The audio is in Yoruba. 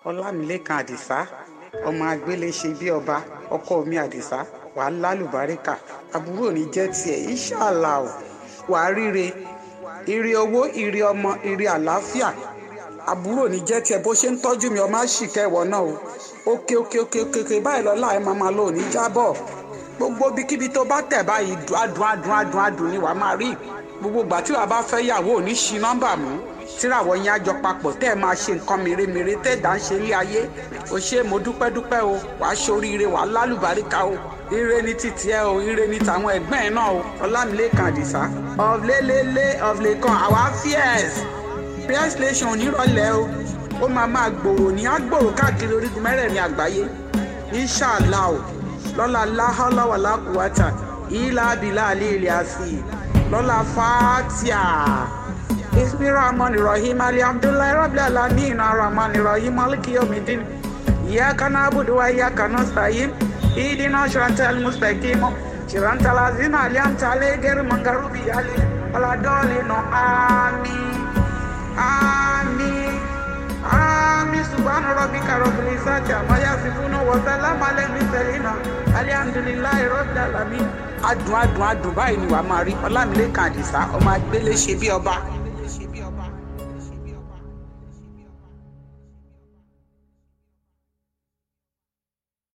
ọlámilẹ́kan àdìsá ọmọ agbélé ṣe bí ọba ọkọ mi àdìsá wàá lálùbáríkà àbúrò ní jẹ́ tiẹ̀ ìṣàlà ò wàá ríre ire owó ire ọmọ ire àlàáfíà àbúrò ní jẹ́ tiẹ̀ bó ṣe ń tọ́jú mi ọmọ àṣìkẹ́ ìwọ náà o òkè báyìí lọ́la ẹ̀ máa lò ní jábọ̀ gbogbo bíkíbi tó bá tẹ̀ báyìí adùn ni wàá máa rí gbogbo ìgbà tí wàá bá fẹ́ yàwó ò ní ṣí nọ́mbà mú tíràwọ̀ yín àjọ papọ̀ tẹ́ ẹ máa ṣe nǹkan mèremère tẹ́ ẹ̀ dá ń ṣe ilé ayé o ṣé mo dúpẹ́ o wàá ṣoríire wàá lálùbáríkà o ire ní títí ẹ o ire ní tàwọn ẹ̀gbọ́n ẹ̀ náà o ọlámilẹ́kan àdìsá ọ̀flẹ́kan àwa fierce station onírọ̀lẹ́ o ó máa gbòòrò ní àgbòòrò káàkiri orígun mẹ́rẹ̀ẹ̀rin àgbáyé inṣàlá o lọ́la láhọ́láwàlá kùwátà ìlà abilà àlẹ́ ilẹ̀ àfi lọ́la fàtíà. Bismillahirrahmanirrahim alhamdulillahi rabbil alamin arrahmanirrahim maliki yawmiddin iyyaka na'budu wa iyyaka nasta'in ihdina siratal mustaqim siratal ladzina an'amta alaihim ghayril maghdubi alaihim waladdallin amin subhana rabbika rabbil izzati amma yasifun wa salamun alal mursalin alhamdulillahi rabbil alamin adùn báyìí ni wàá máa rí ọlámilẹ́kan àdìsá ọmọ agbélé ṣe bí ọba.